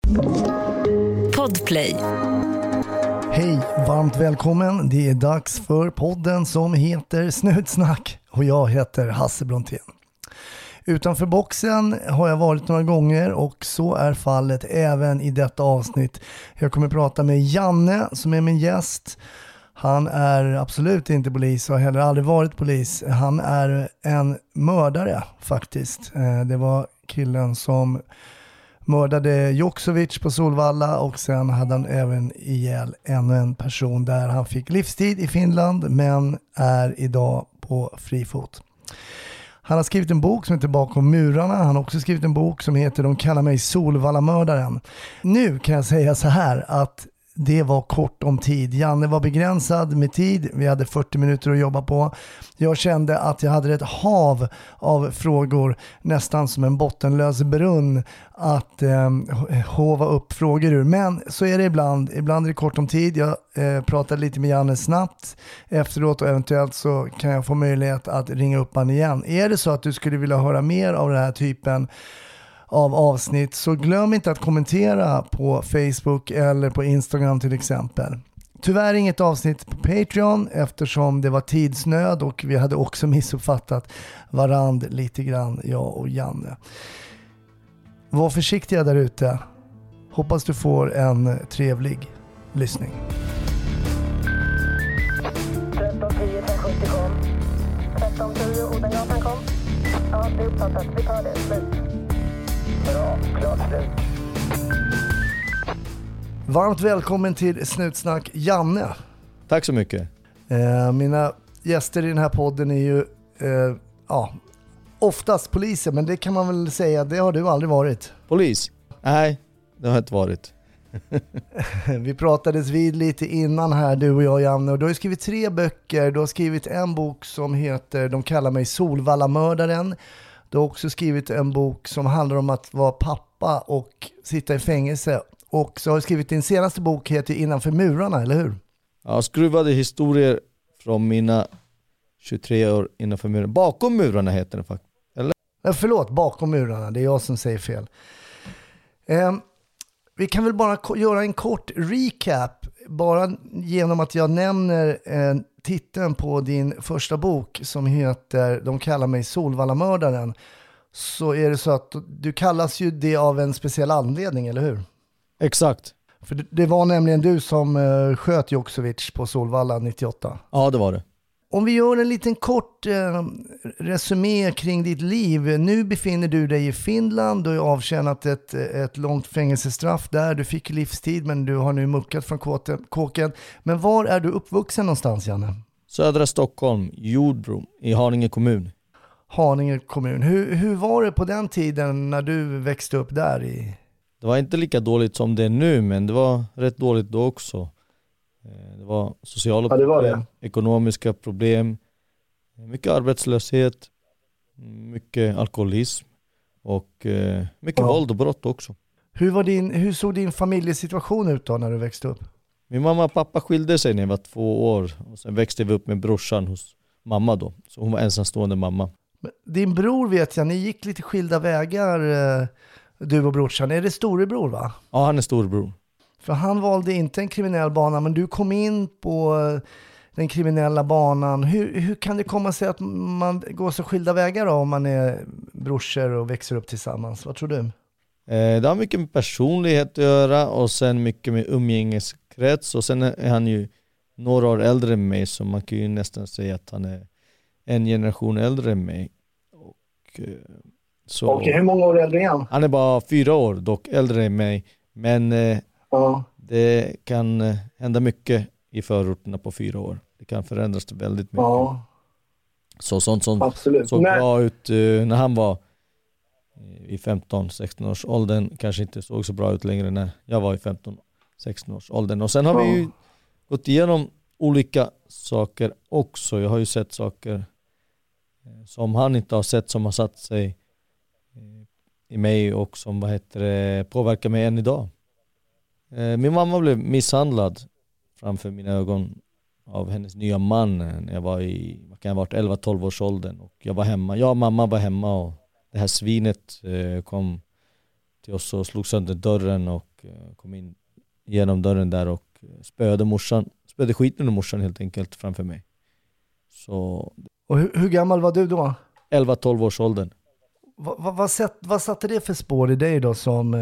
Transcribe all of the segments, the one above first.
Podplay. Hej, varmt välkommen. Det är dags för podden som heter Snutsnack och jag heter Hasse Brontén. Utanför boxen har jag varit några gånger och så är fallet även i detta avsnitt. Jag kommer prata med Janne som är min gäst. Han är absolut inte polis och har heller aldrig varit polis. Han är en mördare faktiskt. Det var killen som mördade Joksovic på Solvalla och sen hade han även ihjäl ännu en person där han fick livstid i Finland men är idag på fri fot. Han har skrivit en bok som heter Bakom murarna. Han har också skrivit en bok som heter De kallar mig Solvalla-mördaren. Nu kan jag säga så här att det var kort om tid. Janne var begränsad med tid. Vi hade 40 minuter att jobba på. Jag kände att jag hade ett hav av frågor, nästan som en bottenlös brunn att hova upp frågor ur. Men så är det ibland. Ibland är det kort om tid. Jag pratade lite med Janne snabbt efteråt och eventuellt så kan jag få möjlighet att ringa upp han igen. Är det så att du skulle vilja höra mer av den här typen av avsnitt så glöm inte att kommentera på Facebook eller på Instagram till exempel. Tyvärr inget avsnitt på Patreon eftersom det var tidsnöd och vi hade också missuppfattat varandra lite grann, jag och Janne. Var försiktiga där ute. Hoppas du får en trevlig lyssning. 1310 570 kom. 1310 Odengatan kom. Ja, det är uppfattat. Vi tar det. Slut. Bra, klart slut. Varmt välkommen till Snutsnack, Janne. Tack så mycket. Mina gäster i den här podden är ju oftast poliser, men det kan man väl säga, det har du aldrig varit. Polis? Nej, det har jag inte varit. Vi pratades vid lite innan här, du och jag, Janne, och du har skrivit 3 böcker. Du har skrivit en bok som heter De kallar mig Solvalla-mördaren. Du har också skrivit en bok som handlar om att vara pappa och sitta i fängelse. Och så har du skrivit din senaste bok heter Innanför murarna, eller hur? Jag skruvade historier från mina 23 år innanför murarna. Bakom murarna heter det faktiskt. Eller? Förlåt, Bakom murarna. Det är jag som säger fel. Vi kan väl bara göra en kort recap. Bara genom att jag nämner titeln på din första bok som heter De kallar mig Solvalla-mördaren. Så är det så att du kallas ju det av en speciell anledning, eller hur? Exakt. För det var nämligen du som sköt Joksovic på Solvalla 98. Ja, det var det. Om vi gör en liten kort resumé kring ditt liv. Nu befinner du dig i Finland. Du har avtjänat ett långt fängelsestraff där. Du fick livstid men du har nu muckat från kåken. Men var är du uppvuxen någonstans, Janne? Södra Stockholm, Jordbro, i Haninge kommun. Haninge kommun. Hur var det på den tiden när du växte upp där i? Det var inte lika dåligt som det är nu, men det var rätt dåligt då också. Det var sociala problem, ekonomiska problem, mycket arbetslöshet, mycket alkoholism och mycket våld och brott också. Hur såg din familjesituation ut då när du växte upp? Min mamma och pappa skilde sig när jag var 2 år och sen växte vi upp med brorsan hos mamma då. Så hon var ensamstående mamma. Din bror vet jag, ni gick lite skilda vägar, du och brorsan. Är det storebror, va? Ja, han är storebror. För han valde inte en kriminell bana, men du kom in på den kriminella banan. Hur kan det komma sig att man går så skilda vägar då, om man är brorsor och växer upp tillsammans? Vad tror du? Det har mycket med personlighet att göra och sen mycket med umgängeskrets. Och sen är han ju några år äldre än mig, så man kan ju nästan säga att han är en generation äldre än mig. Och hur många år äldre är han? Han är bara 4 år dock äldre än mig. Men det kan hända mycket i förorterna på 4 år. Det kan förändras väldigt mycket. Ja. Så sånt som såg bra ut när han var i 15-16 års åldern kanske inte såg så bra ut längre när jag var i 15-16 års åldern. Och sen har vi ju gått igenom olika saker också. Jag har ju sett saker som han inte har sett, som har satt sig i mig och som påverkar mig än idag. Min mamma blev misshandlad framför mina ögon av hennes nya man när jag var i 11-12 års åldern, och jag var hemma. Jag och mamma var hemma och det här svinet kom till oss och slog sönder dörren och kom in genom dörren där och spöade skiten ur morsan helt enkelt framför mig. Så, och hur gammal var du då? 11-12 års åldern. Vad satte det för spår i dig då som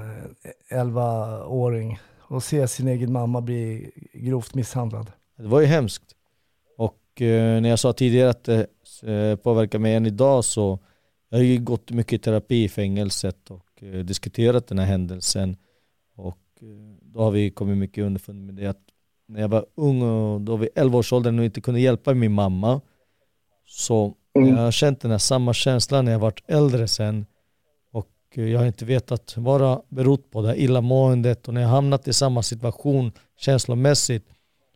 11-åring och se sin egen mamma bli grovt misshandlad? Det var ju hemskt. Och när jag sa tidigare att det påverkar mig än idag, så jag har ju gått mycket i terapi i fängelset och diskuterat den här händelsen. Och då har vi kommit mycket underfund med det att när jag var ung och då vid 11 års åldern och inte kunde hjälpa min mamma, så jag har känt den här samma känslan när jag varit äldre sen, och jag har inte vetat vad det berott på, det här illamåendet, och när jag hamnat i samma situation känslomässigt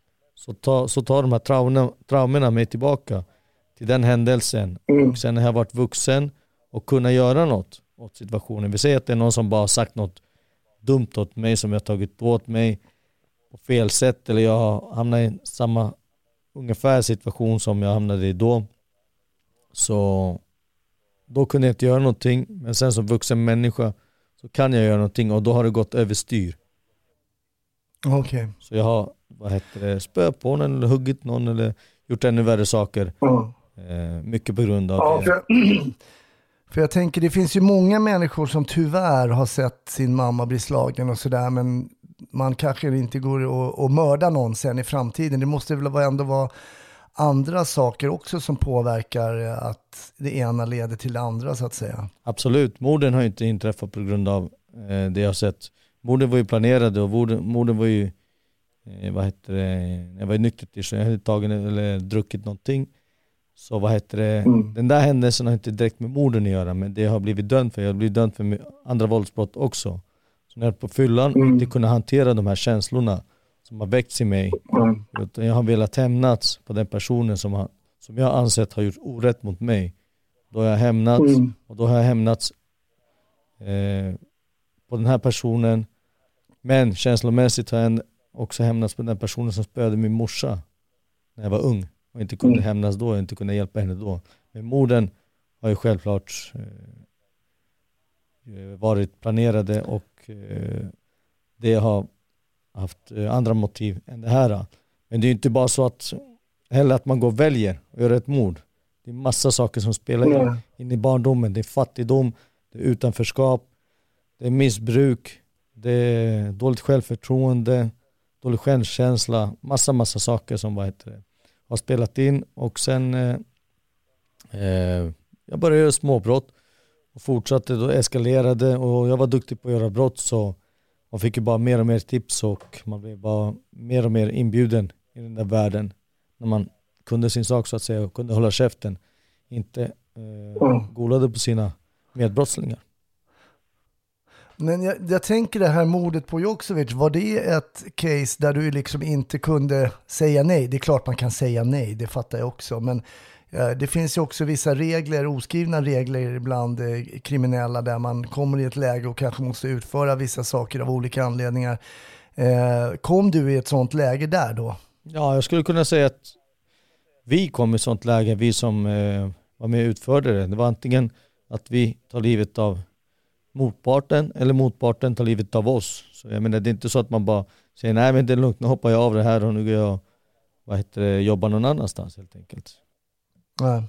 så tar de här traumorna mig tillbaka till den händelsen. Och sen när jag har varit vuxen och kunna göra något åt situationen, vi säger att det är någon som bara sagt något dumt åt mig som jag tagit åt mig på fel sätt, eller jag hamnar i samma ungefär situation som jag hamnade i då, så då kunde jag inte göra någonting. Men sen som vuxen människa så kan jag göra någonting, och då har det gått överstyr. Okay. Så jag har spöat på någon eller huggit någon eller gjort ännu värre saker. Mycket på grund av det. För jag tänker, det finns ju många människor som tyvärr har sett sin mamma bli slagen och sådär, men man kanske inte går och mörda någon sen i framtiden. Det måste väl ändå vara andra saker också som påverkar att det ena leder till det andra, så att säga. Absolut, morden har inte inträffat på grund av det jag har sett. Morden var ju planerade, och morden var ju jag var ju nykter, så jag hade tagit eller druckit någonting. Så den där händelsen har inte direkt med morden att göra, men det har blivit dömd för. Jag har blivit dömd för andra våldsbrott också. Så när jag på fyllan inte kunde hantera de här känslorna som har väckts i mig, utan jag har velat hämnas på den personen som jag ansett har gjort orätt mot mig. Då har jag hämnats, och då har jag hämnats på den här personen, men känslomässigt har jag också hämnats på den personen som spöade min morsa när jag var ung och inte kunde hämnas då, och inte kunde hjälpa henne då. Men morden har ju självklart varit planerade, och det har haft andra motiv än det här. Men det är ju inte bara så att man går och väljer och gör ett mord. Det är massa saker som spelar in i barndomen. Det är fattigdom, det är utanförskap, det är missbruk, det är dåligt självförtroende, dålig självkänsla, massa saker som har spelat in. Och sen jag började göra småbrott och fortsatte, då eskalerade, och jag var duktig på att göra brott, så man fick ju bara mer och mer tips, och man blev bara mer och mer inbjuden i den där världen när man kunde sin sak, så att säga, och kunde hålla käften, inte golade på sina medbrottslingar. Men jag tänker det här mordet på Joksovic, var det ett case där du liksom inte kunde säga nej? Det är klart man kan säga nej, det fattar jag också, men det finns ju också vissa regler, oskrivna regler bland kriminella, där man kommer i ett läge och kanske måste utföra vissa saker av olika anledningar. Kom du i ett sånt läge där då? Ja, jag skulle kunna säga att vi kom i ett sånt läge, vi som var med och utförde det. Det var antingen att vi tar livet av motparten, eller motparten tar livet av oss. Så jag menar, det är inte så att man bara säger nej, men det är lugnt, nu hoppar jag av det här och nu går jag jobbar någon annanstans helt enkelt. Nej.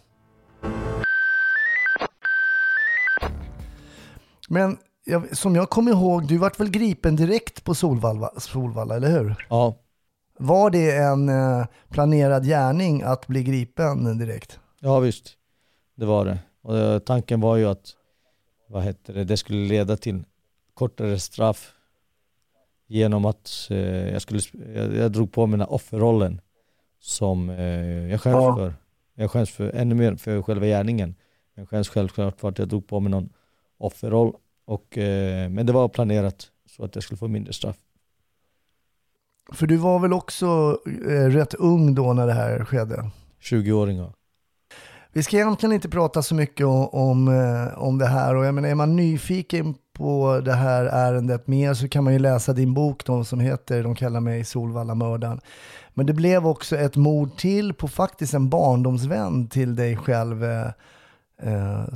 Men som jag kommer ihåg, du vart väl gripen direkt på Solvalla, eller hur? Ja. Var det en planerad gärning att bli gripen direkt? Ja visst, det var det. Och tanken var ju att det skulle leda till kortare straff genom att jag drog på mina offerrollen som jag skäms för. Jag skäms för ännu mer för själva gärningen. Jag skäms självklart för att jag drog på mig någon offerroll. Men det var planerat så att jag skulle få mindre straff. För du var väl också rätt ung då när det här skedde? 20-åringar. Vi ska egentligen inte prata så mycket om det här. Och jag menar, är man nyfiken på det här ärendet mer så kan man ju läsa din bok då, som heter De kallar mig Solvallamördaren. Men det blev också ett mord till på faktiskt en barndomsvän till dig själv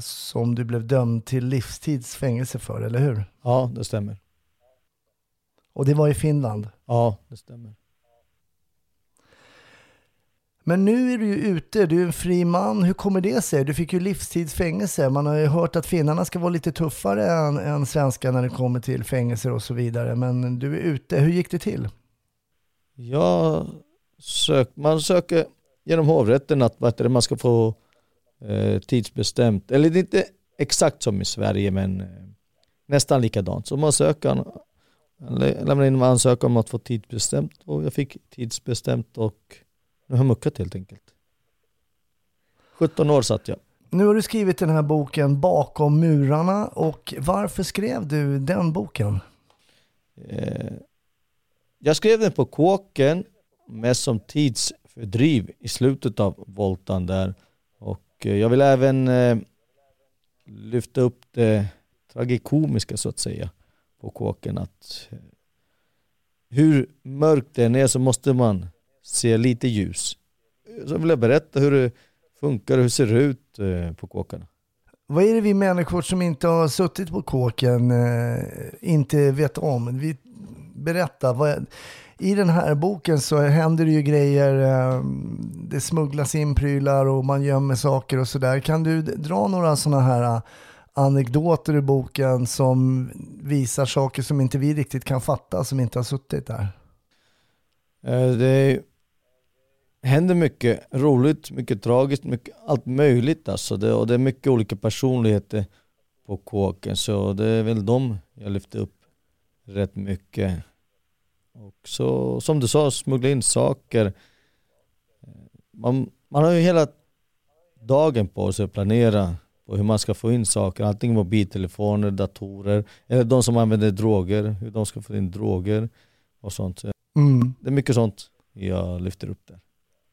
som du blev dömd till livstidsfängelse för, eller hur? Ja, det stämmer. Och det var i Finland? Ja, det stämmer. Men nu är du ju ute, du är en fri man. Hur kommer det sig? Du fick ju livstidsfängelse. Man har ju hört att finnarna ska vara lite tuffare än svenskar när det kommer till fängelser och så vidare. Men du är ute. Hur gick det till? Man söker genom hovrätten att man ska få tidsbestämt. Eller det är inte exakt som i Sverige, men nästan likadant. Så man lämnar in en ansökan om att få tidsbestämt. Och jag fick tidsbestämt och nu har jag muckat helt enkelt. 17 år satt jag. Nu har du skrivit den här boken Bakom murarna. Och varför skrev du den boken? Jag skrev den på kåken mest som tidsfördriv i slutet av voltan där. Och jag vill även lyfta upp det tragikomiska så att säga på kåken. Att hur mörkt det är så måste man se lite ljus. Så vill jag berätta hur det funkar och hur det ser ut på kåkarna. Vad är det vi människor som inte har suttit på kåken inte vet om? Berätta. I den här boken så händer det ju grejer. Det smugglas in prylar och man gömmer saker och sådär. Kan du dra några sådana här anekdoter i boken som visar saker som inte vi riktigt kan fatta, som inte har suttit där? Det händer mycket roligt, mycket tragiskt, mycket allt möjligt alltså. Och det är mycket olika personligheter på kåken, så det är väl de jag lyfter upp rätt mycket. Och så som du sa, smuggla in saker. Man har ju hela dagen på sig att planera på hur man ska få in saker, antingen mobiltelefoner, datorer eller de som använder droger, hur de ska få in droger och sånt. Det är mycket sånt jag lyfter upp där.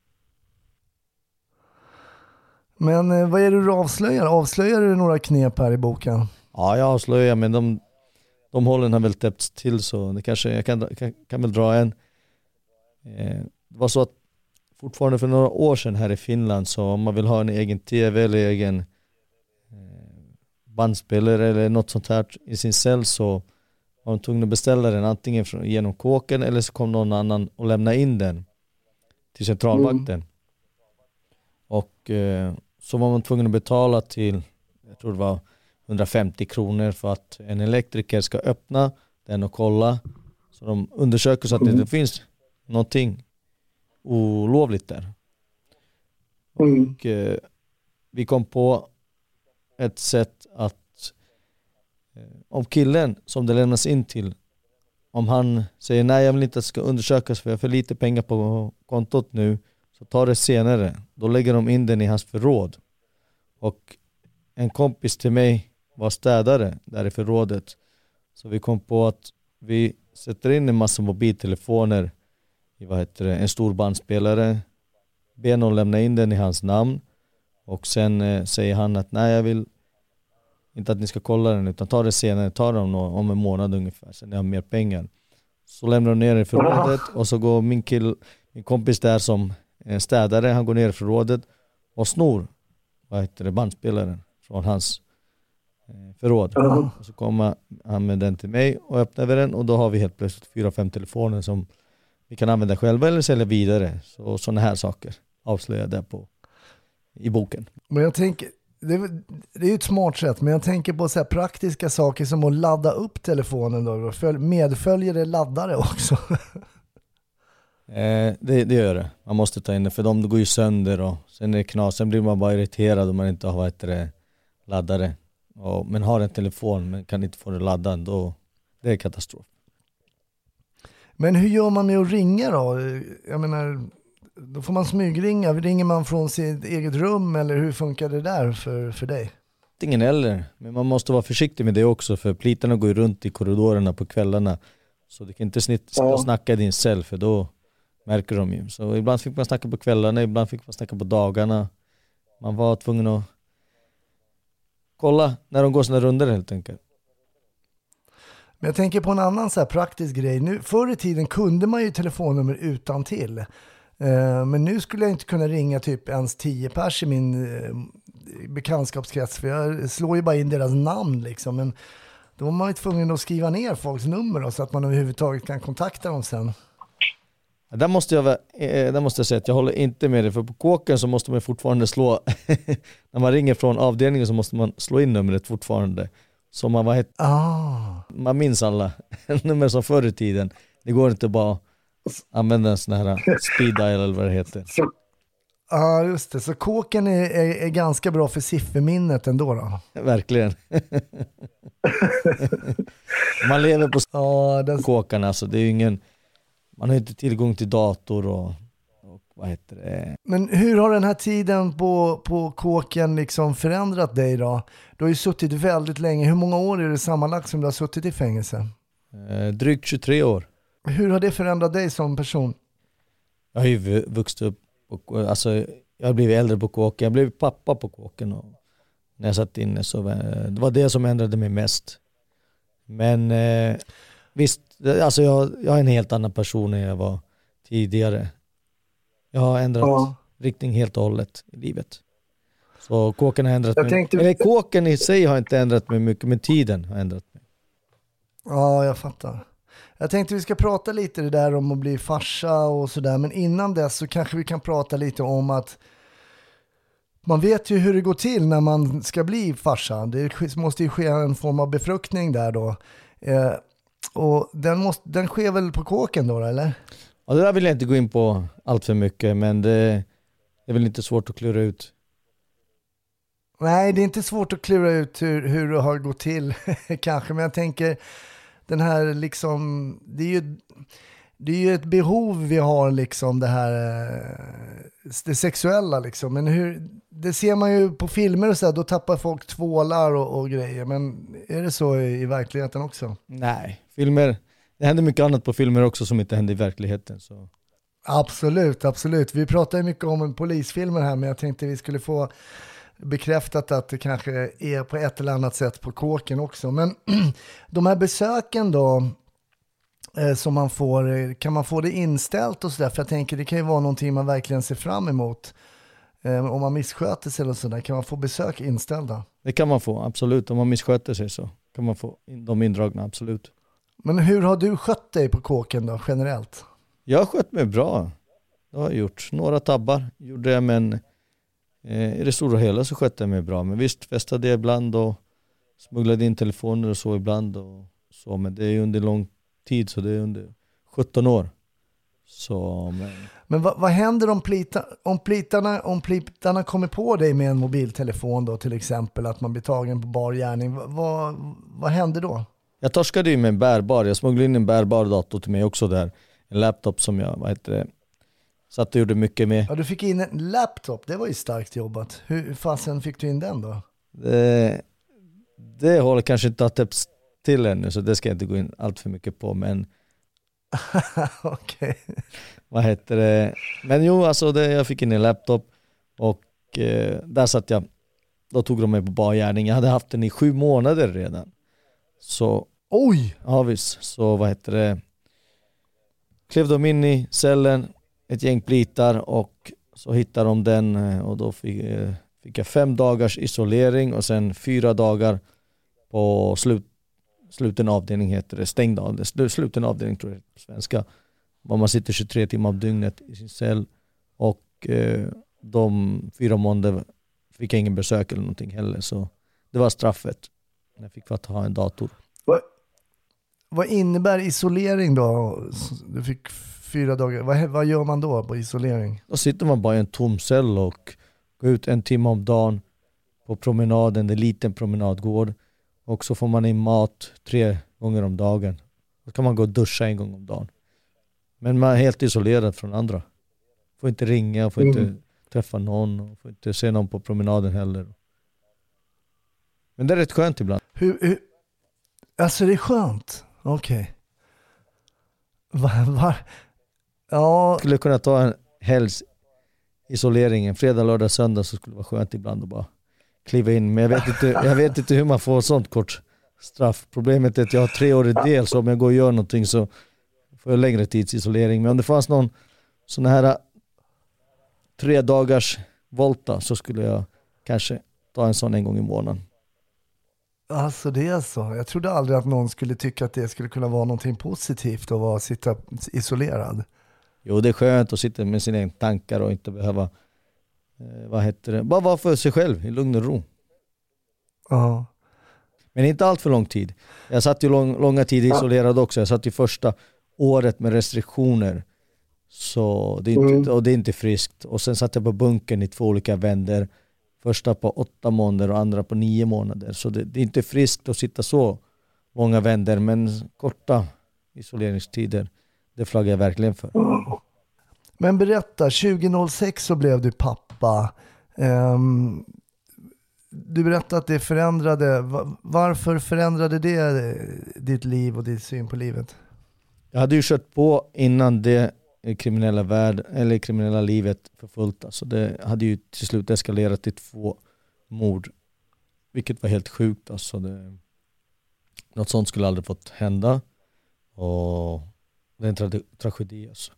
Men vad är det du avslöjar? Avslöjar du några knep här i boken? Ja, jag avslöjar, men de hålen har väl täppts till, så det kanske jag kan väl dra en. Det var så att fortfarande för några år sedan här i Finland, så om man vill ha en egen tv eller egen bandspelare eller något sånt här i sin cell, så var man tvungen att beställa den antingen genom kåken eller så kom någon annan och lämna in den till centralvakten. Och så var man tvungen att betala till, jag tror det var 150 kronor för att en elektriker ska öppna den och kolla. Så de undersöker så att det inte finns någonting olovligt där. Och vi kom på ett sätt att om killen som det lämnas in till, om han säger nej, jag vill inte att det ska undersökas för jag har för lite pengar på kontot nu, så tar det senare. Då lägger de in den i hans förråd. Och en kompis till mig var städare där i förrådet. Så vi kom på att vi sätter in en massa mobiltelefoner i en stor bandspelare. Ber någon lämna in den i hans namn. Och sen säger han att nej, jag vill inte att ni ska kolla den utan ta det senare. Ta den om en månad ungefär. Sen jag har mer pengar. Så lämnar de ner det i förrådet. Och så går min kompis där som städare. Han går ner i förrådet och snor bandspelaren från hans förråd. Och så kommer han med den till mig och öppnar vi den, och då har vi helt plötsligt 4-5 telefoner som vi kan använda själva eller sälja vidare. Så sådana här saker avslöjar jag där i boken. Men jag tänker, det är ju ett smart sätt, men jag tänker på så här praktiska saker som att ladda upp telefonen då. Medföljer det laddare också? Det gör det. Man måste ta in det, för de går ju sönder och sen är det knas. Sen blir man bara irriterad om man inte har laddare. Men har en telefon men kan inte få det laddad, då det är katastrof. Men hur gör man med att ringa då? Jag menar, då får man smygringa. Ringer man från sitt eget rum eller hur funkar det där för dig? Ingen eller, men man måste vara försiktig med det också, för plitarna går ju runt i korridorerna på kvällarna. Så du kan inte snacka i din cell, för då märker de ju. Så ibland fick man snacka på kvällarna, ibland fick man snacka på dagarna. Man var tvungen att kolla när de går sina runder helt enkelt. Men jag tänker på en annan så här praktisk grej. Nu, förr i tiden kunde man ju telefonnummer utan till. Men nu skulle jag inte kunna ringa typ ens 10 pers i min bekantskapskrets. För jag slår ju bara in deras namn liksom. Men Då var man ju tvungen att skriva ner folks nummer då, så att man överhuvudtaget kan kontakta dem sen. Där måste jag säga att jag håller inte med dig, för på kåken så måste man fortfarande slå när man ringer från avdelningen så måste man slå in numret fortfarande. Så man minns alla nummer som förr i tiden. Det går inte bara använda en sån här speed dial eller vad det heter. Ja, just det. Så kåken är ganska bra för sifferminnet ändå då? Verkligen. Man lever på kåkarna, alltså det är ju ingen, man har inte tillgång till dator och vad heter det. Men hur har den här tiden på kåken liksom förändrat dig då? Du har ju suttit väldigt länge. Hur många år är det sammanlagt som du har suttit i fängelse? Drygt 23 år. Hur har det förändrat dig som person? Jag har ju vuxit upp, alltså jag har blivit äldre på kåken. Jag blev pappa på kåken och när jag satt inne så det var det som ändrade mig mest. Men visst, alltså jag är en helt annan person än jag var tidigare. Jag har ändrat riktning helt och hållet i livet. Så kåken har ändrat mig. Eller kåken i sig har inte ändrat mig mycket, men tiden har ändrat mig. Ja, jag fattar. Jag tänkte vi ska prata lite det där om att bli farsa och sådär. Men innan dess så kanske vi kan prata lite om att man vet ju hur det går till när man ska bli farsa. Det måste ju ske en form av befruktning där då. Och den sker väl på kåken då, eller? Ja, det där vill jag inte gå in på allt för mycket, men det är väl inte svårt att klura ut. Nej, det är inte svårt att klura ut hur det har gått till kanske, men jag tänker den här liksom, det är ju ett behov vi har liksom, det här det sexuella liksom, men det ser man ju på filmer och så här, då tappar folk tvålar och grejer, men är det så i verkligheten också? Nej, filmer, det händer mycket annat på filmer också som inte händer i verkligheten. Så. Absolut. Vi pratar ju mycket om polisfilmer här, men jag tänkte vi skulle få bekräftat att det kanske är på ett eller annat sätt på kåken också. Men de här besöken då som man får, kan man få det inställt och sådär? För jag tänker det kan ju vara någonting man verkligen ser fram emot. Om man missköter sig eller sådär, kan man få besök inställda? Det kan man få, absolut. Om man missköter sig så kan man få de indragna, absolut. Men hur har du skött dig på kåken då, generellt? Jag har skött mig bra. Det har jag gjort. Några tabbar gjorde jag, men i det stora hela så skötte jag mig bra. Men visst festade jag ibland och smugglade in telefoner och så ibland. Och så, men det är ju under lång tid, så det är under 17 år. Så, men vad händer om plitarna kommer på dig med en mobiltelefon då, till exempel, att man blir tagen på bar gärning? Vad händer då? Jag torskade ju med en bärbar. Jag smugglade in en bärbar dator till mig också där. En laptop som jag, så att du gjorde mycket med. Ja, du fick in en laptop. Det var ju starkt jobbat. Hur fasen fick du in den då? Det håller kanske inte att täpps till ännu, så det ska jag inte gå in allt för mycket på, men okej. Men jo, alltså jag fick in en laptop och där satt jag. Då tog de mig på bargärning. Jag hade haft den i 7 månader redan. Så oj! Ja visst, så klev de in i cellen, ett gäng plitar, och så hittade de den, och då fick jag 5 dagars isolering och sen 4 dagar på sluten avdelning, heter det, stängd avdelning, sluten avdelning tror jag på svenska. Man sitter 23 timmar om dygnet i sin cell, och de 4 månader fick jag ingen besök eller någonting heller, så det var straffet. Jag fick för att ha en dator. Vad innebär isolering då? Du fick 4 dagar. Vad gör man då på isolering? Då sitter man bara i en tom cell och går ut 1 timme om dagen på promenaden, en liten promenadgård. Och så får man in mat 3 gånger om dagen. Då kan man gå och duscha 1 gång om dagen. Men man är helt isolerad från andra. Får inte ringa, får inte träffa någon, och får inte se någon på promenaden heller. Men det är rätt skönt ibland. Alltså det är skönt? Okej. Ja. Skulle kunna ta en helgs isolering, en fredag, lördag, söndag, så skulle det vara skönt ibland att bara kliva in. Men jag vet inte hur man får sånt kort straff. Problemet är att jag har 3 år i del, så om jag går och gör någonting så får jag längre tids isolering. Men om det fanns någon sån här 3 dagars volta, så skulle jag kanske ta en sån 1 gång i månaden. Alltså det är så. Jag trodde aldrig att någon skulle tycka att det skulle kunna vara någonting positivt att sitta isolerad. Jo, det är skönt att sitta med sina egna tankar och inte behöva bara vara för sig själv i lugn och ro. Ja. Men inte allt för lång tid. Jag satt ju långa tid isolerad också. Jag satt ju första året med restriktioner. Så det är inte, och det är inte friskt. Och sen satt jag på bunkern i 2 olika vändor. Första på 8 månader och andra på 9 månader. Så det är inte friskt att sitta så många vändor. Men korta isoleringstider, det flaggar jag verkligen för. Men berätta, 2006 så blev du pappa. Du berättade att det förändrade. Varför förändrade det ditt liv och ditt syn på livet? Jag hade ju kört på innan det kriminella livet för fullt. Alltså det hade ju till slut eskalerat till 2 mord. Vilket var helt sjukt. Alltså något sånt skulle aldrig fått hända. Och det är en tragedi. Alltså.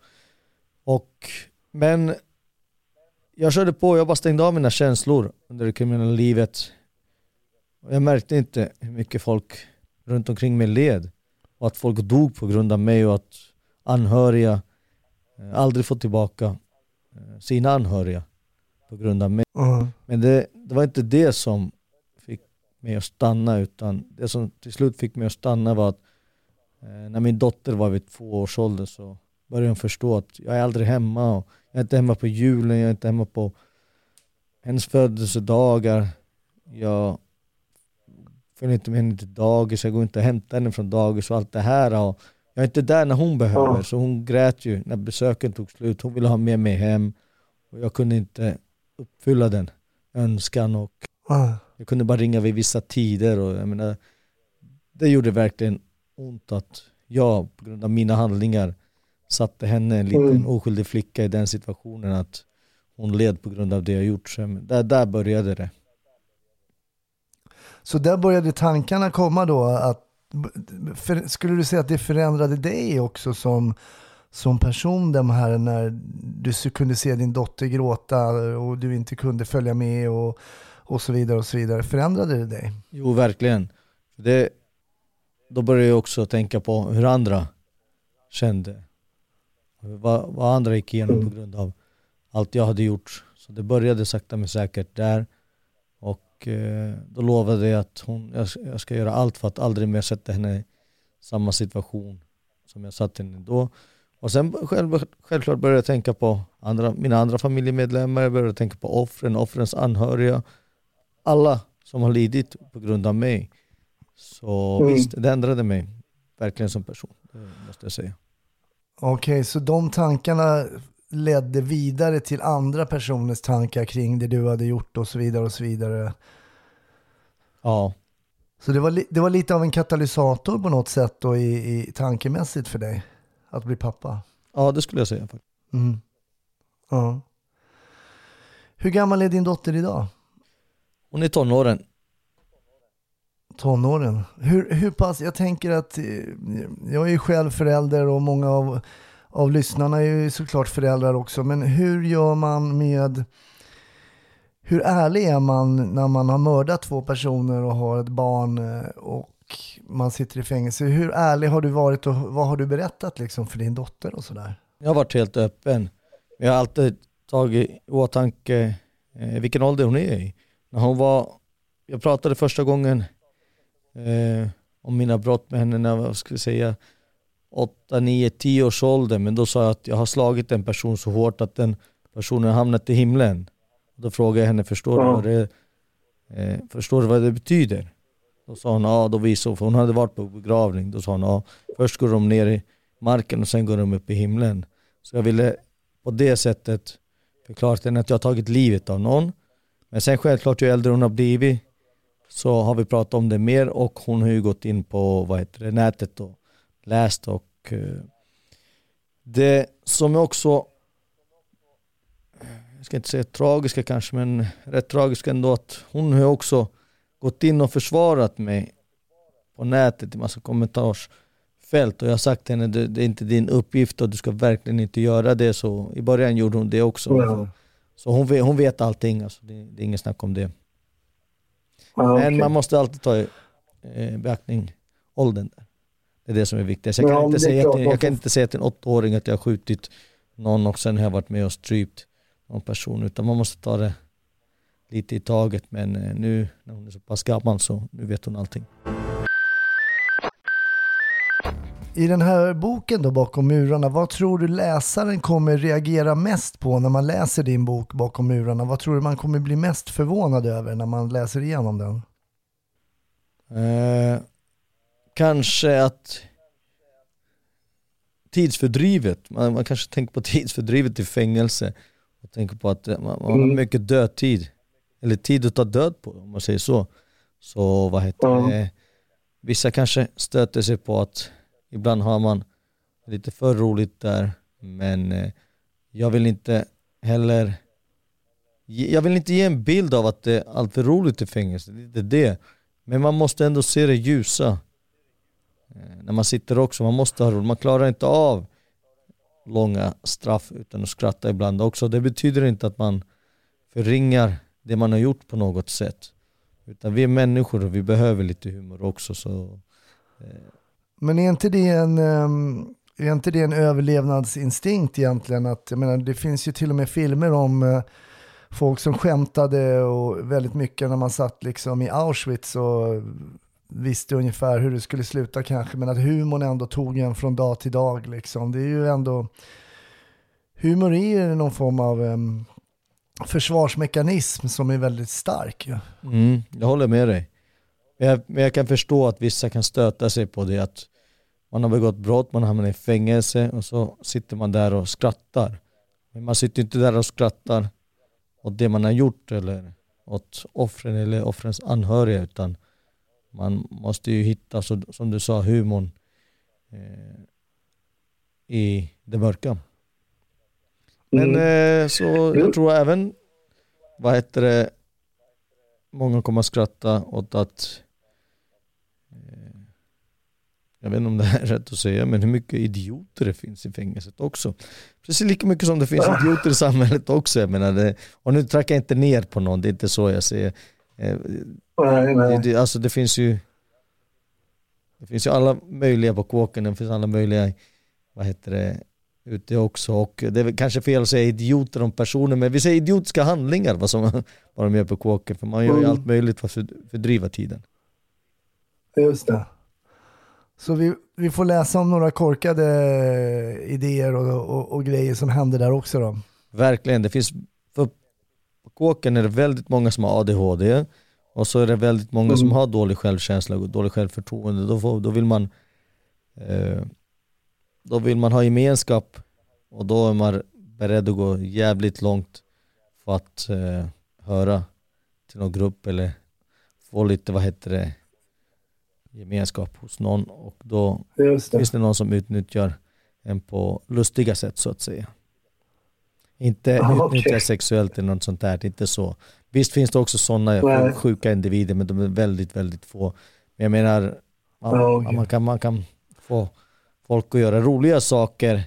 Men jag körde på. Jag bara stängde av mina känslor under det kriminella livet. Och jag märkte inte hur mycket folk runt omkring mig led. Och att folk dog på grund av mig och att anhöriga aldrig fått tillbaka sina anhöriga på grund av mig. Men det var inte det som fick mig att stanna, utan det som till slut fick mig att stanna var att när min dotter var vid 2 års ålder så började hon förstå att jag är aldrig hemma. Och jag är inte hemma på julen, jag är inte hemma på hennes födelsedagar. Jag följer inte med henne till dagis, jag går inte och hämtar henne från dagis och allt det här. Och jag är inte där när hon behöver, så hon grät ju när besöken tog slut. Hon ville ha med mig hem och jag kunde inte uppfylla den önskan. Och jag kunde bara ringa vid vissa tider och jag menar, det gjorde verkligen ont att jag på grund av mina handlingar satte henne, en liten oskyldig flicka, i den situationen att hon led på grund av det jag gjort. Så där började det. Så där började tankarna komma då, att skulle du säga att det förändrade dig också som person, de här när du kunde se din dotter gråta och du inte kunde följa med och så vidare och så vidare. Förändrade det dig? Jo, verkligen. Då började jag också tänka på hur andra kände. Vad andra gick igenom på grund av allt jag hade gjort. Så det började sakta men säkert där. Och då lovade jag att jag ska göra allt för att aldrig mer sätta henne i samma situation som jag satt henne då. Och sen självklart började jag tänka på mina andra familjemedlemmar. Jag började tänka på offrens anhöriga. Alla som har lidit på grund av mig. Så visst, det ändrade mig verkligen som person, det måste jag säga. Okej, så de tankarna ledde vidare till andra personers tankar kring det du hade gjort och så vidare och så vidare. Ja. Så det var lite av en katalysator på något sätt då i tankemässigt för dig att bli pappa? Ja, det skulle jag säga. Ja. Hur gammal är din dotter idag? Hon är tonåren. Hur pass, jag tänker att jag är ju själv förälder och många av lyssnarna är ju såklart föräldrar också, men hur ärlig är man när man har mördat 2 personer och har ett barn och man sitter i fängelse? Hur ärlig har du varit och vad har du berättat liksom för din dotter och sådär? Jag har varit helt öppen. Jag har alltid tagit i åtanke vilken ålder hon är i. Jag pratade första gången om mina brott med henne när jag skulle säga 8, 9, 10 års ålder, men då sa jag att jag har slagit en person så hårt att den personen har hamnat i himlen. Då frågade jag henne, förstår du vad det betyder? Då sa hon, ja, då visade, för hon hade varit på begravning. Då sa hon, ja, först går de ner i marken och sen går de upp i himlen. Så jag ville på det sättet förklara till henne att jag har tagit livet av någon. Men sen självklart ju äldre hon har blivit så har vi pratat om det mer och hon har ju gått in på nätet och läst och det som är också, jag ska inte säga tragiska kanske, men rätt tragiska ändå, att hon har också gått in och försvarat mig på nätet i massa kommentarsfält och jag har sagt till henne, det är inte din uppgift och du ska verkligen inte göra det. Så i början gjorde hon det också. Så hon vet allting, alltså. Det är ingen snack om det. Men man måste alltid ta beaktning åldern där. Det är det som är viktigt. Jag kan inte säga till en 8-åring att jag har skjutit någon och sen har jag varit med och strypt någon person, utan man måste ta det lite i taget, men nu när hon är så pass gammal så nu vet hon allting. I den här boken då, Bakom murarna, vad tror du läsaren kommer reagera mest på när man läser din bok Bakom murarna? Vad tror du man kommer bli mest förvånad över när man läser igenom den? Kanske att tidsfördrivet, man kanske tänker på tidsfördrivet i fängelse och tänker på att man har mycket dödtid, eller tid att ta död på, om man säger så. Så vissa kanske stöter sig på att ibland har man lite för roligt där, men jag vill inte ge en bild av att det är allt för roligt i fängelse, det är det. Men man måste ändå se det ljusa när man sitter också. Man måste ha roligt. Man klarar inte av långa straff utan att skratta ibland också. Det betyder inte att man förringar det man har gjort på något sätt, utan vi är människor och vi behöver lite humor också. Så, Men är inte det en överlevnadsinstinkt egentligen? Att, jag menar, det finns ju till och med filmer om folk som skämtade och väldigt mycket när man satt liksom i Auschwitz och visste ungefär hur det skulle sluta kanske, men att humorn ändå tog en från dag till dag liksom. Det är ju ändå, humor är ju någon form av försvarsmekanism som är väldigt stark. Ja. Jag håller med dig. Men jag kan förstå att vissa kan stöta sig på det, att man har begått brott, man hamnar i fängelse och så sitter man där och skrattar. Men man sitter inte där och skrattar åt det man har gjort eller åt offren eller offrens anhöriga, utan man måste ju hitta, så, som du sa, humorn i det mörka. Men så jag tror även många kommer att skratta åt att jag vet inte om det här är rätt att säga, men hur mycket idioter det finns i fängelset också. Precis lika mycket som det finns idioter i samhället också. Jag menar och nu trackar jag inte ner på någon, det är inte så jag säger. Alltså det finns ju alla möjliga på kåken, det finns alla möjliga ute också, och det är kanske fel att säga idioter om personer, men vi säger idiotiska handlingar vad de gör på kåken, för man gör ju allt möjligt för att fördriva tiden. Just det. Så vi får läsa om några korkade idéer och grejer som händer där också då. Verkligen, det finns, för på kåken är det väldigt många som har ADHD, och så är det väldigt många som har dålig självkänsla och dålig självförtroende. Då vill man ha gemenskap, och då är man beredd att gå jävligt långt för att höra till någon grupp eller få lite gemenskap hos någon, och då finns det någon som utnyttjar en på lustiga sätt så att säga. Inte utnyttjar sexuellt eller något sånt där, inte så. Visst finns det också sådana sjuka individer, men de är väldigt, väldigt få. Men jag menar, man kan få folk att göra roliga saker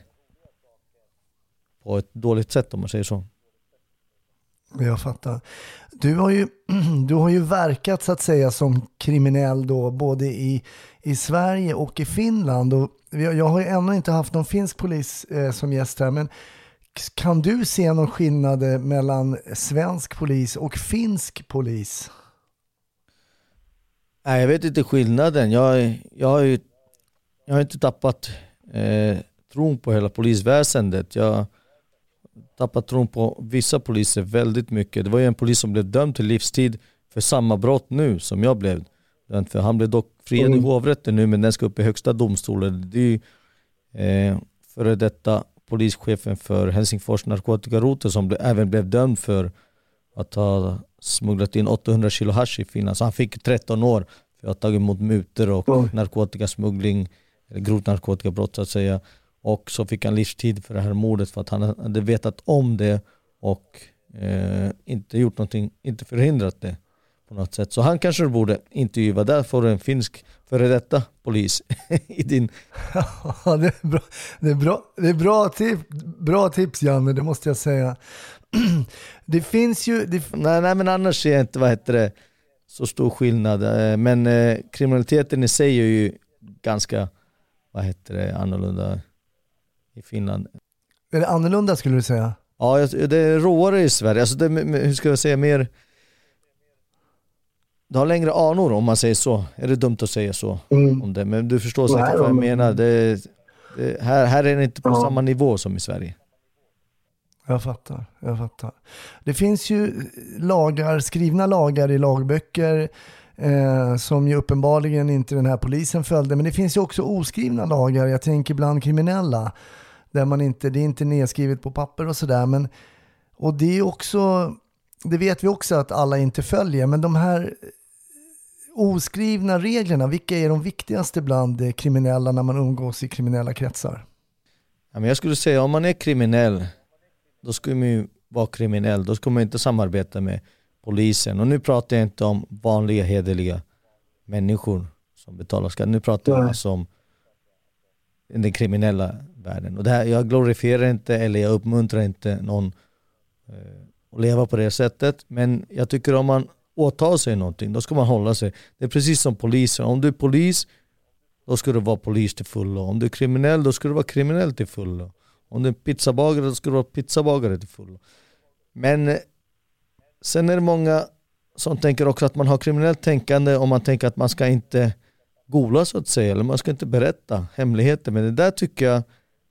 på ett dåligt sätt, om man säger så. Jag fattar. Du har ju verkat så att säga som kriminell då, både i Sverige och i Finland. Och jag har ju ännu inte haft någon finsk polis som gäst här, men kan du se någon skillnad mellan svensk polis och finsk polis? Nej, jag vet inte skillnaden. Jag har inte tappat tron på hela polisväsendet. Jag tappat tron på vissa poliser väldigt mycket. Det var ju en polis som blev dömd till livstid för samma brott nu som jag blev dömd för. Han blev dock friad i hovrätten nu, men den ska upp i högsta domstolen. Det är ju före detta polischefen för Helsingfors narkotikarotel som även blev dömd för att ha smugglat in 800 kilo hasch i Finland. Så han fick 13 år för att ha tagit emot mutor och narkotikasmuggling, eller grovt narkotikabrott så att säga. Och så fick han livstid för det här mordet för att han hade vetat om det och inte gjort någonting, inte förhindrat det på något sätt. Så han kanske borde intervjua. Där får du en finsk före detta polis i din... Ja, det är bra. Det är bra tips, Janne, det måste jag säga. Det finns ju... Nej, men annars är jag inte, så stor skillnad. Men kriminaliteten i sig är ju ganska, annorlunda i Finland. Är det annorlunda skulle du säga? Ja, det är råare i Sverige. Alltså hur ska jag säga, mer... Du har längre anor om man säger så. Är det dumt att säga så om det? Men du förstår säkert vad jag menar. Här är det inte på samma nivå som i Sverige. Jag fattar. Det finns ju skrivna lagar i lagböcker som ju uppenbarligen inte den här polisen följde. Men det finns ju också oskrivna lagar. Jag tänker bland kriminella. Där det är inte nedskrivet på papper och sådär. Och det är också, det vet vi också att alla inte följer. Men de här oskrivna reglerna, vilka är de viktigaste bland kriminella när man umgås i kriminella kretsar? Ja, men jag skulle säga, om man är kriminell, då ska man ju vara kriminell. Då ska man inte samarbeta med polisen. Och nu pratar jag inte om vanliga hederliga människor som betalar skatt. Nu pratar jag alltså om den kriminella världen. Och det här, jag glorifierar inte eller jag uppmuntrar inte någon att leva på det sättet. Men jag tycker om man åtar sig någonting, då ska man hålla sig. Det är precis som polisen. Om du är polis, då ska du vara polis till fullo. Om du är kriminell, då ska du vara kriminell till fullo. Om du är pizzabagare, då ska du vara pizzabagare till fullo. Men sen är det många som tänker också att man har kriminellt tänkande om man tänker att man ska inte gola så att säga, eller man ska inte berätta hemligheter. Men det där tycker jag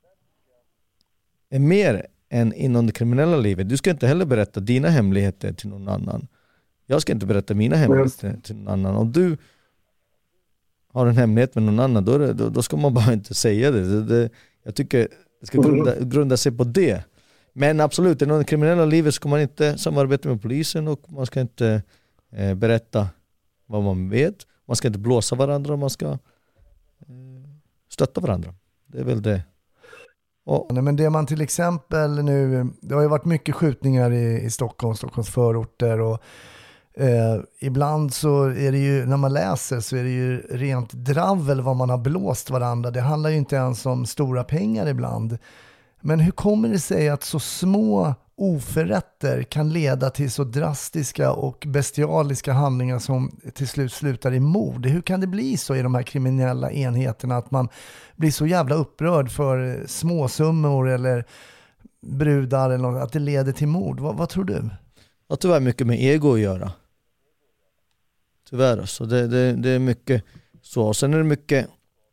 är mer än inom det kriminella livet. Du ska inte heller berätta dina hemligheter till någon annan. Jag ska inte berätta mina hemligheter till någon annan. Om du har en hemlighet med någon annan, då ska man bara inte säga det. Jag tycker det ska grunda sig på det. Men absolut, i det kriminella livet ska man inte samarbeta med polisen och man ska inte berätta vad man vet. Man ska inte blåsa varandra, man ska stötta varandra. Det är väl det. Nej, men det man till exempel nu, det har ju varit mycket skjutningar i Stockholms förorter och ibland så är det ju, när man läser så är det ju rent dravel vad man har blåst varandra. Det handlar ju inte ens om stora pengar ibland. Men hur kommer det sig att så små oförrätter kan leda till så drastiska och bestialiska handlingar som till slut slutar i mord? Hur kan det bli så i de här kriminella enheterna att man blir så jävla upprörd för småsummor eller brudar eller något, att det leder till mord? Vad tror du? Ja, tyvärr mycket med ego att göra. Tyvärr alltså. Det är mycket så. Och sen är det mycket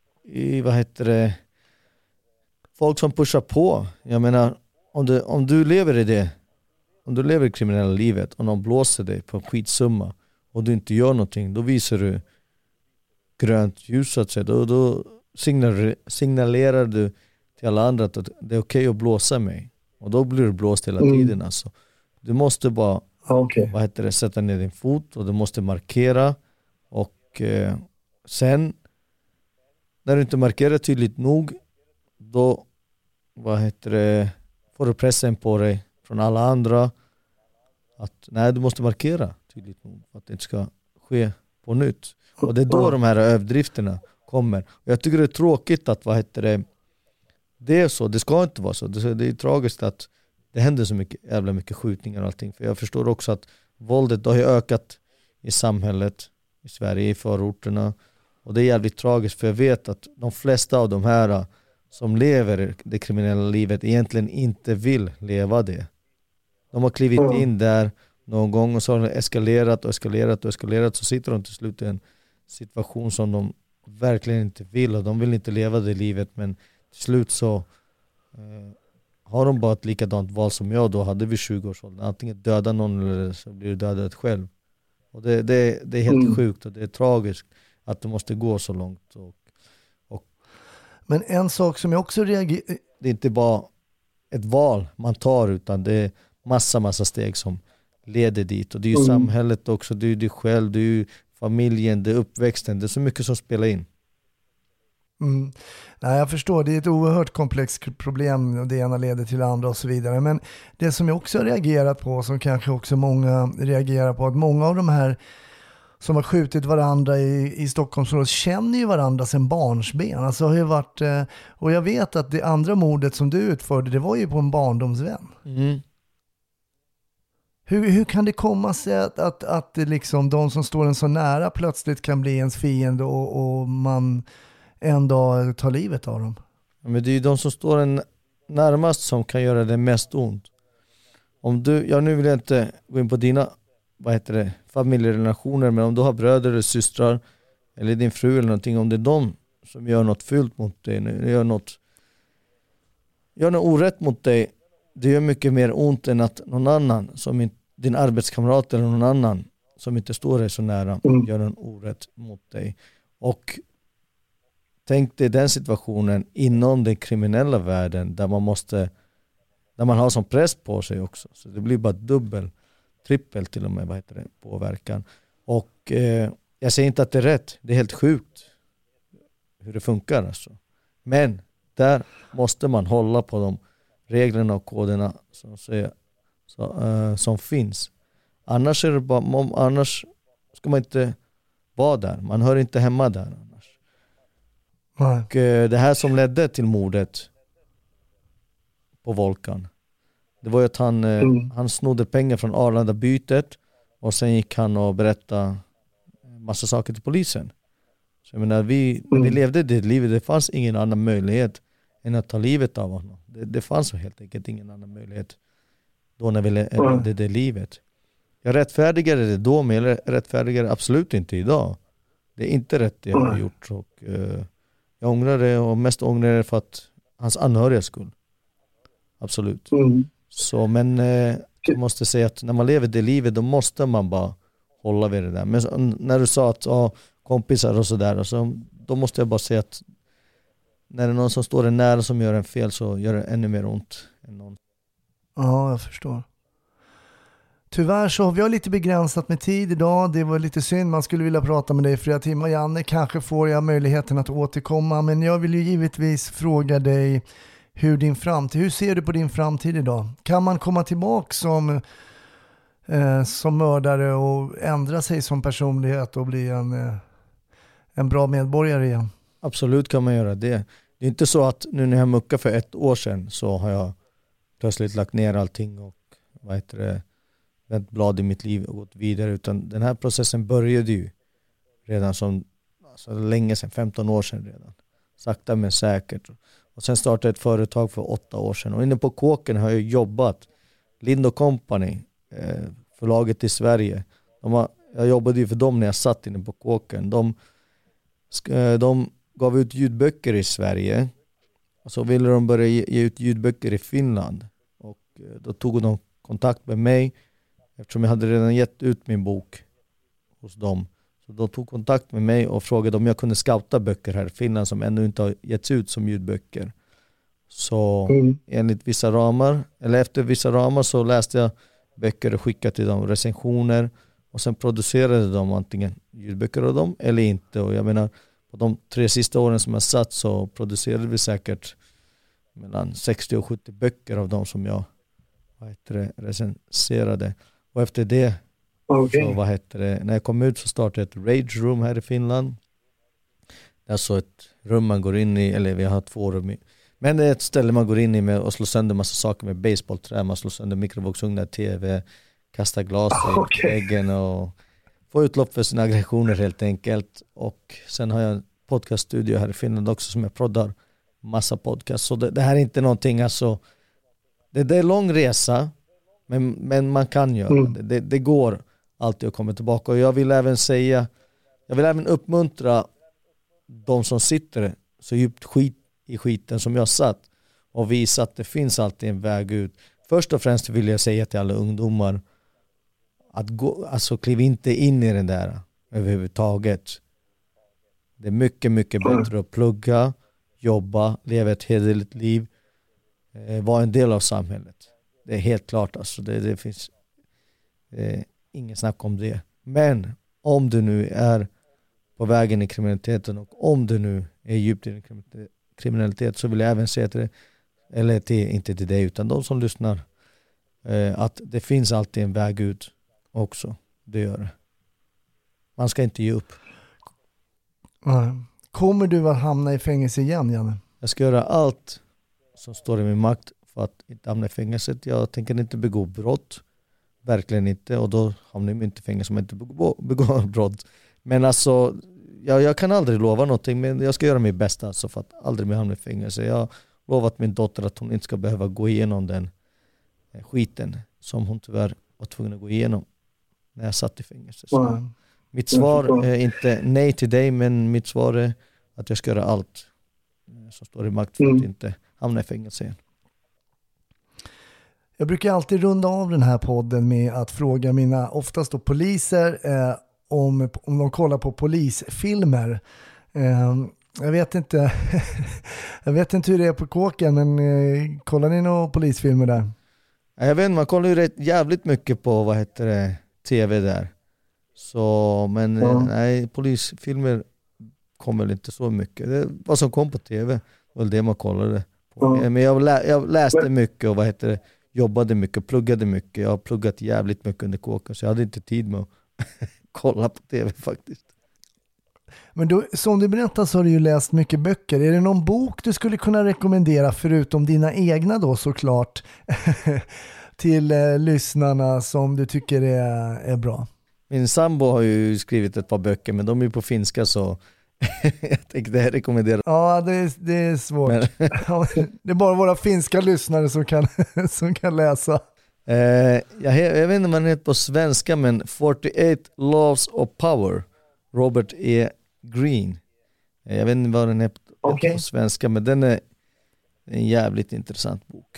folk som pushar på. Jag menar, om du lever i det, om du lever i kriminella livet och någon blåser dig på en skitsumma och du inte gör någonting, då visar du grönt ljus så att säga. Då signalerar du till alla andra att det är okej att blåsa mig. Och då blir du blåst hela tiden alltså. Du måste bara sätta ner din fot och du måste markera och sen när du inte markerar tydligt nog, då får du pressen på dig från alla andra att nej, du måste markera tydligt nog för att det inte ska ske på nytt. Och det är då de här överdrifterna kommer. Och jag tycker det är tråkigt att det är så. Det ska inte vara så. Det är tragiskt att det händer så mycket, jävla mycket skjutningar och allting. För jag förstår också att våldet har ju ökat i samhället, i Sverige, i förorterna. Och det är jävligt tragiskt, för jag vet att de flesta av de här som lever det kriminella livet egentligen inte vill leva det. De har klivit in där någon gång och så har det eskalerat, så sitter de till slut i en situation som de verkligen inte vill, och de vill inte leva det livet, men till slut så har de bara ett likadant val som jag då hade vid 20-årsåldern. Antingen döda någon eller så blir du dödad själv. Och det är helt sjukt och det är tragiskt att det måste gå så långt. Men en sak som jag också reagerar... Det är inte bara ett val man tar, utan det är massa steg som leder dit. Och det är ju samhället också, det är ju dig själv, det är ju familjen, det är uppväxten. Det är så mycket som spelar in. Nej, jag förstår, det är ett oerhört komplext problem och det ena leder till det andra och så vidare. Men det som jag också har reagerat på, som kanske också många reagerar på, att många av de här som har skjutit varandra i Stockholmsområdet känner ju varandra sedan barnsben. Alltså har ju varit, och jag vet att det andra mordet som du utförde, det var ju på en barndomsvän. Hur kan det komma sig att liksom de som står en så nära plötsligt kan bli ens fiende och man en dag tar livet av dem? Men det är ju de som står en närmast som kan göra det mest ont. Om du, nu vill jag inte gå in på dina familjerelationer, men om du har bröder eller systrar eller din fru eller någonting, om det är de som gör något fult mot dig, gör något orätt mot dig, det gör mycket mer ont än att någon annan, som din arbetskamrat eller någon annan som inte står dig så nära, gör en orätt mot dig. Och tänk dig den situationen inom den kriminella världen där man har som press på sig också. Så det blir bara trippel till och med påverkan. Och jag säger inte att det är rätt. Det är helt sjukt hur det funkar alltså. Men där måste man hålla på de reglerna och koderna som finns. Annars ska man inte vara där. Man hör inte hemma där annars. Och det här som ledde till mordet på Volkan, det var ju att han snodde pengar från Arlanda-bytet och sen gick han och berättade massa saker till polisen. Så jag menar, vi levde det livet, det fanns ingen annan möjlighet än att ta livet av honom. Det fanns helt enkelt ingen annan möjlighet då när vi levde det livet. Jag rättfärdigade det då, men jag rättfärdigar absolut inte idag. Det är inte rätt det jag har gjort, och jag ångrar det, och mest ångrar det för att hans anhöriga skull. Absolut. Så, men jag måste säga att när man lever det livet, då måste man bara hålla vid det där. Men när du sa att kompisar och sådär, så, då måste jag bara säga att när det är någon som står en nära som gör en fel, så gör det ännu mer ont än någon. Ja, jag förstår. Tyvärr så har vi lite begränsat med tid idag. Det var lite synd. Man skulle vilja prata med dig i flera timmar. Janne, kanske får jag möjligheten att återkomma. Men jag vill ju givetvis fråga dig hur ser du på din framtid idag? Kan man komma tillbaka som mördare och ändra sig som personlighet och bli en bra medborgare igen? Absolut kan man göra det. Det är inte så att nu när jag muckade för 1 år sedan så har jag plötsligt lagt ner allting och vänt blad i mitt liv och gått vidare, utan den här processen började ju redan länge sedan, 15 år sedan redan. Sakta men säkert. Och sen startade jag ett företag för 8 år sedan. Och inne på Kåken har jag jobbat. Lind & Company, förlaget i Sverige. Jag jobbade ju för dem när jag satt inne på Kåken. De gav ut ljudböcker i Sverige. Och så ville de börja ge ut ljudböcker i Finland. Och då tog de kontakt med mig, eftersom jag hade redan gett ut min bok hos dem. Så de tog kontakt med mig och frågade om jag kunde scouta böcker här i Finland som ännu inte har getts ut som ljudböcker. Så enligt vissa ramar, eller efter vissa ramar, så läste jag böcker och skickade till dem recensioner. Och sen producerade de antingen ljudböcker av dem eller inte. Och jag menar, på de 3 sista åren som jag satt så producerade vi säkert mellan 60 och 70 böcker av dem som jag recenserade. Och efter det, så när jag kom ut så startade jag ett Rage Room här i Finland. Det är så ett rum man går in i, eller vi har 2 rum i. Men det är ett ställe man går in i med och slår sönder massa saker med baseballträ. Man slår sönder mikrovågsugnar, tv, kastar glas i väggen och får utlopp för sina aggressioner helt enkelt. Och sen har jag en podcaststudio här i Finland också som jag proddar massa podcast. Så det här är inte någonting, alltså det är en lång resa, men man kan göra det går alltid att komma tillbaka. Och jag vill även uppmuntra de som sitter så djupt i skiten som jag satt, och visa att det finns alltid en väg ut. Först och främst vill jag säga till alla ungdomar att kliv inte in i den där överhuvudtaget. Det är mycket, mycket bättre att plugga, jobba, leva ett hederligt liv, vara en del av samhället. Det är helt klart, alltså det finns ingen snack om det. Men om du nu är på vägen i kriminaliteten, och om du nu är djupt i kriminalitet, så vill jag även säga till dig, eller inte till dig utan de som lyssnar, att det finns alltid en väg ut också. Det gör det. Man ska inte ge upp. Kommer du att hamna i fängelse igen, Janne? Jag ska göra allt som står i min makt för att inte hamna i fängelset. Jag tänker inte begå brott. verkligen inte. Och då hamnar man inte i fängelse som inte begår brott. Men alltså, jag kan aldrig lova någonting, men jag ska göra mitt bästa alltså, för att aldrig mer hamna i fängelse. Jag har lovat min dotter att hon inte ska behöva gå igenom den skiten som hon tyvärr var tvungen att gå igenom när jag satt i fängelse. Så mitt svar är inte nej till dig, men mitt svar är att jag ska göra allt som står i makt för att inte hamna i fängelse igen. Jag brukar alltid runda av den här podden med att fråga mina, oftast då poliser, om de kollar på polisfilmer. Jag vet inte hur det är på kåken, men kollar ni några polisfilmer där? Jag vet inte, man kollar ju jävligt mycket på tv där. Så, men nej, polisfilmer kommer väl inte så mycket. Det vad som kom på tv var det man kollade på. Men jag läste mycket och jobbade mycket, pluggade mycket. Jag har pluggat jävligt mycket under kåken, så jag hade inte tid med att kolla på tv faktiskt. Men då, som du berättar så har du ju läst mycket böcker. Är det någon bok du skulle kunna rekommendera förutom dina egna då såklart till lyssnarna som du tycker är bra? Min sambo har ju skrivit ett par böcker, men de är på finska, så jag tänkte rekommendera. Ja, det är svårt. Det är bara våra finska lyssnare som kan läsa. Jag vet inte om man heter på svenska, men 48 Laws of Power, Robert E. Greene. Jag vet inte vad den är på svenska, men den är en jävligt intressant bok.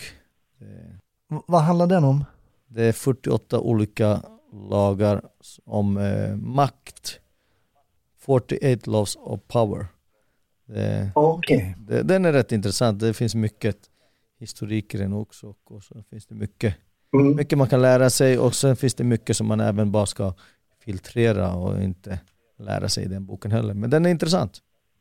Vad handlar den om? Det är 48 olika lagar om makt. 48 Laws of Power. Den är rätt intressant. Det finns mycket historik i den också. Och så finns det mycket man kan lära sig. Och sen finns det mycket som man även bara ska filtrera och inte lära sig i den boken heller. Men den är intressant.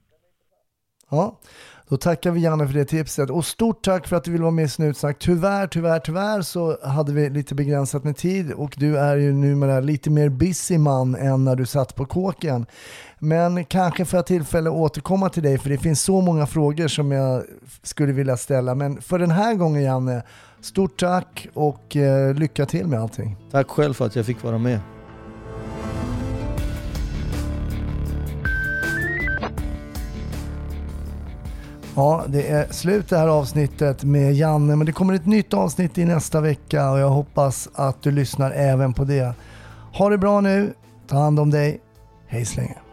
Ja, då tackar vi Janne för det tipset. Och stort tack för att du vill vara med i Snutsnack. Tyvärr så hade vi lite begränsat med tid. Och du är ju numera lite mer busy man än när du satt på kåken. Men kanske för att tillfälle återkomma till dig, för det finns så många frågor som jag skulle vilja ställa. Men för den här gången, Janne, stort tack och lycka till med allting. Tack själv för att jag fick vara med. Ja, det är slut det här avsnittet med Janne, men det kommer ett nytt avsnitt i nästa vecka och jag hoppas att du lyssnar även på det. Ha det bra nu, ta hand om dig, hej så länge.